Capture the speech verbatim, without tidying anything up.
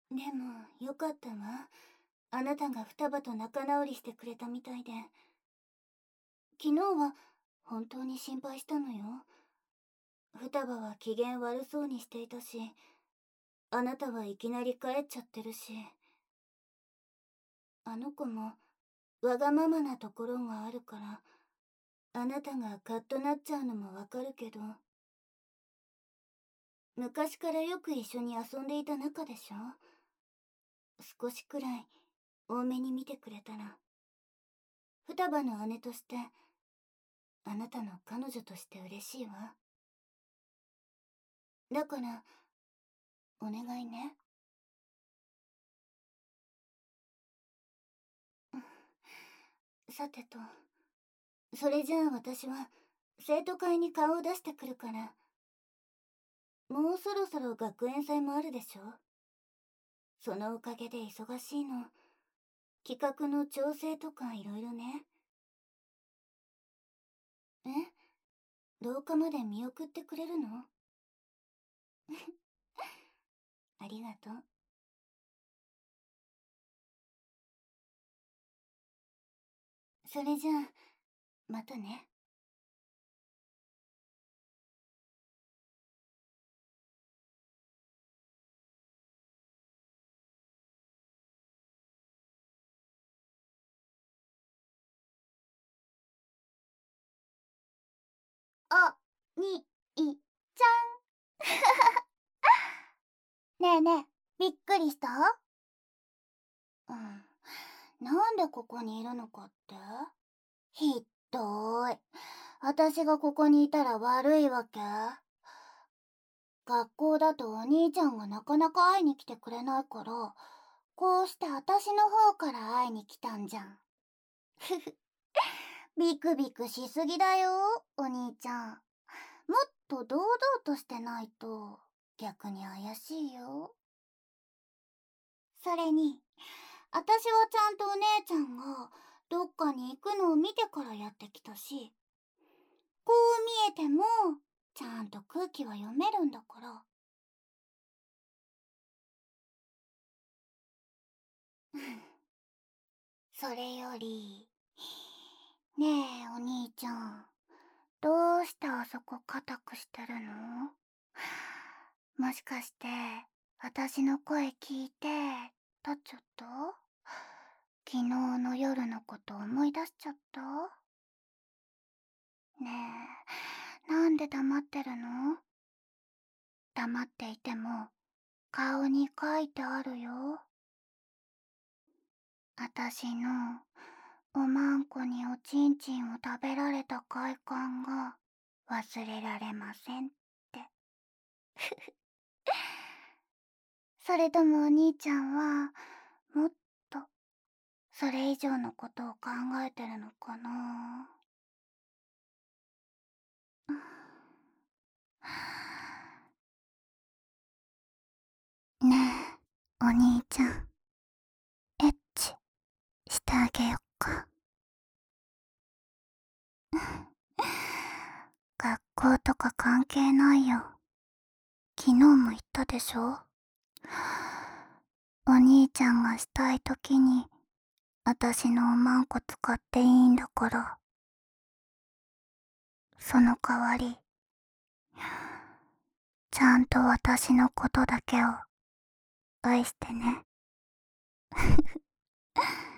でも、よかったわ。あなたが双葉と仲直りしてくれたみたいで。昨日は、本当に心配したのよ。双葉は機嫌悪そうにしていたし、あなたはいきなり帰っちゃってるし。あの子も、わがままなところがあるから、あなたがカッとなっちゃうのもわかるけど、昔からよく一緒に遊んでいた仲でしょ。少しくらい多めに見てくれたら、双葉の姉として、あなたの彼女として嬉しいわ。だから、お願いね。さてと、それじゃあ私は生徒会に顔を出してくるから。もうそろそろ学園祭もあるでしょ。そのおかげで忙しいの。企画の調整とかいろいろね。え？廊下まで見送ってくれるの？ありがとう。それじゃあ、またね。あ、に、い、ちゃん。ねえねえ、びっくりした？うん。なんでここにいるのかって？ひっどーい。私がここにいたら悪いわけ？学校だとお兄ちゃんがなかなか会いに来てくれないから、こうして私の方から会いに来たんじゃん。ふふ。ビクビクしすぎだよ、お兄ちゃん。もっと堂々としてないと逆に怪しいよ。それに、私はちゃんとお姉ちゃんがどっかに行くのを見てからやってきたし、こう見えてもちゃんと空気は読めるんだから。それより、ねえお兄ちゃん、どうしてあそこ固くしてるの？もしかして私の声聞いて立っちゃった？昨日の夜のこと思い出しちゃった？ねえ、なんで黙ってるの？黙っていても顔に書いてあるよ。あたしのおまんこにおちんちんを食べられた快感が忘れられませんって。それともお兄ちゃんはもっとそれ以上のことを考えてるのかな？ねえ、お兄ちゃん、エッチしてあげよっか。学校とか関係ないよ。昨日も言ったでしょ？お兄ちゃんがしたいときにあたしのおまんこ使っていいんだから。その代わり、ちゃんと私のことだけを愛してね。